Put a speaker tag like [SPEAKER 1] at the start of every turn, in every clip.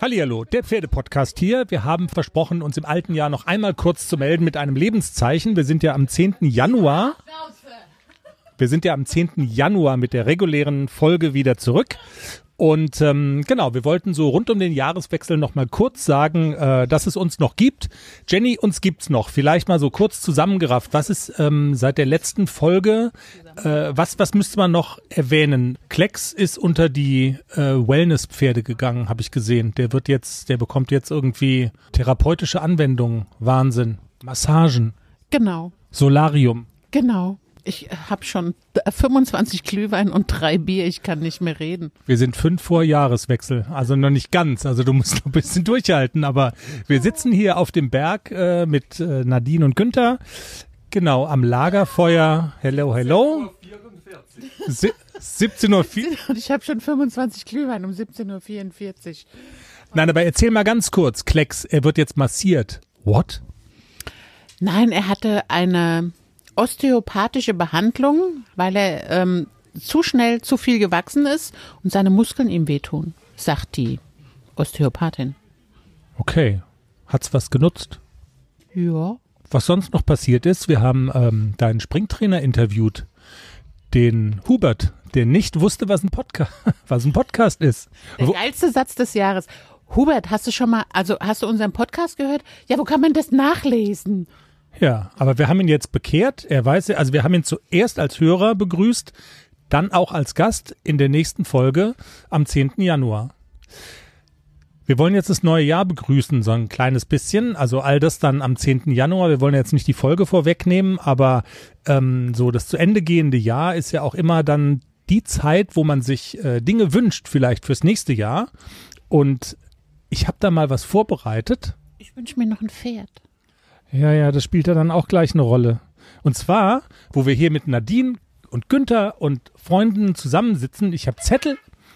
[SPEAKER 1] Hallihallo, der Pferdepodcast hier. Wir haben versprochen, uns im alten Jahr noch einmal kurz zu melden mit einem Lebenszeichen. Wir sind ja am 10. Januar. Mit der regulären Folge wieder zurück. Und genau, wir wollten so rund um den Jahreswechsel noch mal kurz sagen, dass es uns noch gibt. Jenny, uns gibt's noch. Vielleicht mal so kurz zusammengerafft. Was ist seit der letzten Folge, was müsste man noch erwähnen? Klecks ist unter die Wellness-Pferde gegangen, habe ich gesehen. Der bekommt jetzt irgendwie therapeutische Anwendungen. Wahnsinn. Massagen.
[SPEAKER 2] Genau.
[SPEAKER 1] Solarium.
[SPEAKER 2] Genau. Ich habe schon 25 Glühwein und 3 Bier, ich kann nicht mehr reden.
[SPEAKER 1] Wir sind 5 vor Jahreswechsel, also noch nicht ganz, also du musst noch ein bisschen durchhalten, aber wir sitzen hier auf dem Berg mit Nadine und Günther, genau, am Lagerfeuer, hello. 17:04 Uhr.
[SPEAKER 2] Und ich habe schon 25 Glühwein um 17:44 Uhr.
[SPEAKER 1] Nein, aber erzähl mal ganz kurz, Klecks, er wird jetzt massiert. What?
[SPEAKER 2] Nein, er hatte eine osteopathische Behandlung, weil er zu schnell zu viel gewachsen ist und seine Muskeln ihm wehtun, sagt die Osteopathin.
[SPEAKER 1] Okay. Hat's was genutzt?
[SPEAKER 2] Ja.
[SPEAKER 1] Was sonst noch passiert ist, wir haben deinen Springtrainer interviewt, den Hubert, der nicht wusste, was ein Podcast ist.
[SPEAKER 2] Der geilste Satz des Jahres. Hubert, hast du unseren Podcast gehört? Ja, wo kann man das nachlesen?
[SPEAKER 1] Ja, aber wir haben ihn jetzt bekehrt. Er weiß, also wir haben ihn zuerst als Hörer begrüßt, dann auch als Gast in der nächsten Folge am 10. Januar. Wir wollen jetzt das neue Jahr begrüßen, so ein kleines bisschen. Also all das dann am 10. Januar. Wir wollen jetzt nicht die Folge vorwegnehmen, aber so das zu Ende gehende Jahr ist ja auch immer dann die Zeit, wo man sich Dinge wünscht, vielleicht fürs nächste Jahr. Und ich habe da mal was vorbereitet.
[SPEAKER 2] Ich wünsche mir noch ein Pferd.
[SPEAKER 1] Ja, das spielt ja dann auch gleich eine Rolle. Und zwar, wo wir hier mit Nadine und Günther und Freunden zusammensitzen, ich habe Zettel,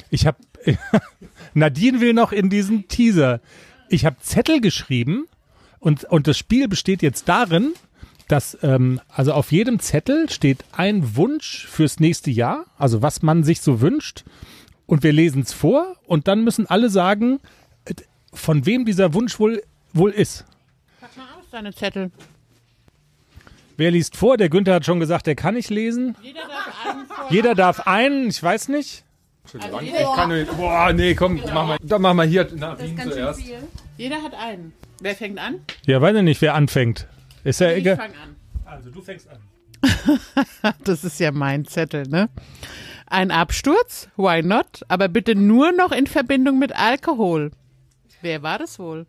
[SPEAKER 1] Nadine will noch in diesen Teaser, ich habe Zettel geschrieben und das Spiel besteht jetzt darin, dass also auf jedem Zettel steht ein Wunsch fürs nächste Jahr, also was man sich so wünscht und wir lesen es vor und dann müssen alle sagen, von wem dieser Wunsch wohl ist.
[SPEAKER 2] Seine Zettel.
[SPEAKER 1] Wer liest vor? Der Günther hat schon gesagt, er kann nicht lesen. Jeder darf einen, ich weiß nicht.
[SPEAKER 3] Entschuldigung, ich kann nicht. Boah, nee, komm, mach mal hier Nadine zuerst.
[SPEAKER 2] Jeder hat einen. Wer fängt an?
[SPEAKER 1] Ja, weiß ich nicht, wer anfängt. Ist ja egal.
[SPEAKER 2] Ich fange an.
[SPEAKER 1] Also, du fängst an.
[SPEAKER 2] Das ist ja mein Zettel, ne? Ein Absturz? Why not? Aber bitte nur noch in Verbindung mit Alkohol. Wer war das wohl?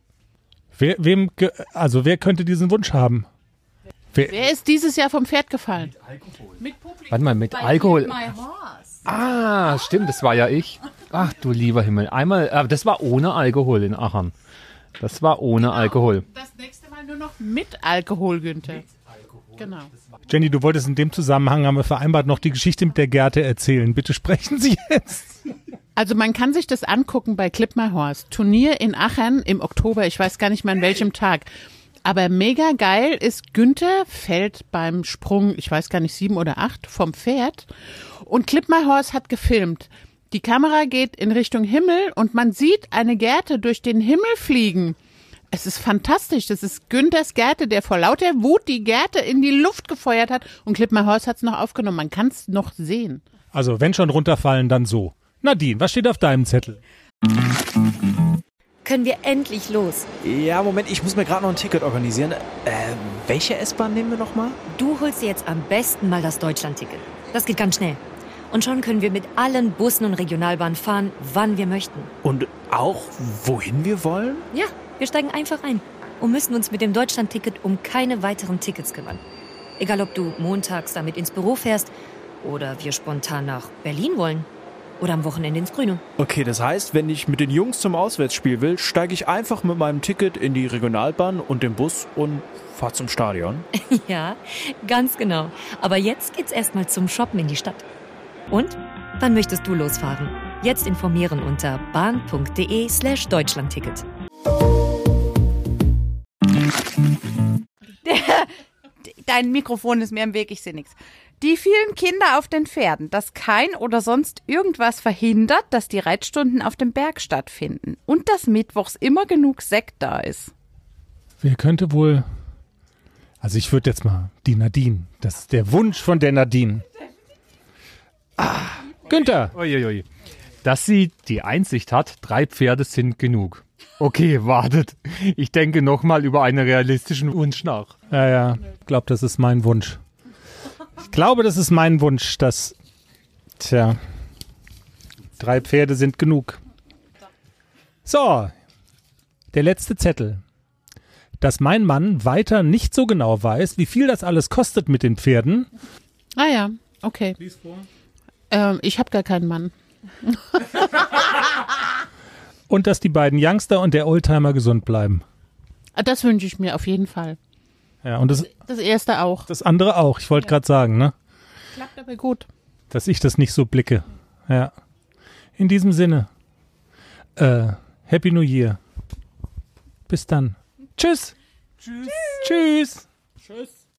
[SPEAKER 1] Wer könnte diesen Wunsch haben?
[SPEAKER 2] Wer ist dieses Jahr vom Pferd gefallen?
[SPEAKER 3] Mit Alkohol.
[SPEAKER 2] Mit Publikum.
[SPEAKER 3] Warte mal, mit Alkohol. Ah, stimmt, das war ja ich. Ach du lieber Himmel. Einmal, das war ohne Alkohol in Aachen. Das war ohne Alkohol.
[SPEAKER 2] Das nächste Mal nur noch mit Alkohol, Günther. Genau.
[SPEAKER 1] Jenny, du wolltest in dem Zusammenhang, haben wir vereinbart, noch die Geschichte mit der Gerte erzählen. Bitte sprechen Sie jetzt.
[SPEAKER 2] Also man kann sich das angucken bei Clip My Horse. Turnier in Aachen im Oktober, ich weiß gar nicht mehr an welchem Tag. Aber mega geil ist, Günther fällt beim Sprung, ich weiß gar nicht, 7 oder 8 vom Pferd. Und Clip My Horse hat gefilmt. Die Kamera geht in Richtung Himmel und man sieht eine Gerte durch den Himmel fliegen. Es ist fantastisch. Das ist Günthers Gerte, der vor lauter Wut die Gerte in die Luft gefeuert hat. Und Clip My Horse hat es noch aufgenommen. Man kann es noch sehen.
[SPEAKER 1] Also wenn schon runterfallen, dann so. Nadine, was steht auf deinem Zettel?
[SPEAKER 4] Können wir endlich los?
[SPEAKER 5] Ja, Moment, ich muss mir gerade noch ein Ticket organisieren. Welche S-Bahn nehmen wir nochmal?
[SPEAKER 4] Du holst dir jetzt am besten mal das Deutschland-Ticket. Das geht ganz schnell. Und schon können wir mit allen Bussen und Regionalbahnen fahren, wann wir möchten.
[SPEAKER 5] Und auch, wohin wir wollen?
[SPEAKER 4] Ja, wir steigen einfach ein und müssen uns mit dem Deutschland-Ticket um keine weiteren Tickets kümmern. Egal, ob du montags damit ins Büro fährst oder wir spontan nach Berlin wollen. Oder am Wochenende ins Grüne.
[SPEAKER 5] Okay, das heißt, wenn ich mit den Jungs zum Auswärtsspiel will, steige ich einfach mit meinem Ticket in die Regionalbahn und den Bus und fahre zum Stadion.
[SPEAKER 4] Ja, ganz genau. Aber jetzt geht's erstmal zum Shoppen in die Stadt. Und? Wann möchtest du losfahren? Jetzt informieren unter bahn.de/Deutschlandticket.
[SPEAKER 6] Dein Mikrofon ist mir im Weg, ich sehe nichts. Die vielen Kinder auf den Pferden, dass kein oder sonst irgendwas verhindert, dass die Reitstunden auf dem Berg stattfinden. Und dass mittwochs immer genug Sekt da ist.
[SPEAKER 1] Wer könnte wohl... Also ich würde jetzt mal die Nadine. Das ist der Wunsch von der Nadine. Günther.
[SPEAKER 3] Uiuiui. Dass sie die Einsicht hat, 3 Pferde sind genug. Okay, wartet. Ich denke nochmal über einen realistischen Wunsch nach.
[SPEAKER 1] Ja. Ich glaube, das ist mein Wunsch. Ich glaube, das ist mein Wunsch, dass... 3 Pferde sind genug. So, der letzte Zettel. Dass mein Mann weiter nicht so genau weiß, wie viel das alles kostet mit den Pferden.
[SPEAKER 2] Ah ja, okay. Ich habe gar keinen Mann.
[SPEAKER 1] Und dass die beiden Youngster und der Oldtimer gesund bleiben.
[SPEAKER 2] Das wünsche ich mir auf jeden Fall.
[SPEAKER 1] Ja, und das
[SPEAKER 2] erste auch.
[SPEAKER 1] Das andere auch. Ich wollte gerade sagen, ne?
[SPEAKER 2] Klappt aber gut.
[SPEAKER 1] Dass ich das nicht so blicke. Ja. In diesem Sinne. Happy New Year. Bis dann. Tschüss. Tschüss. Tschüss. Tschüss.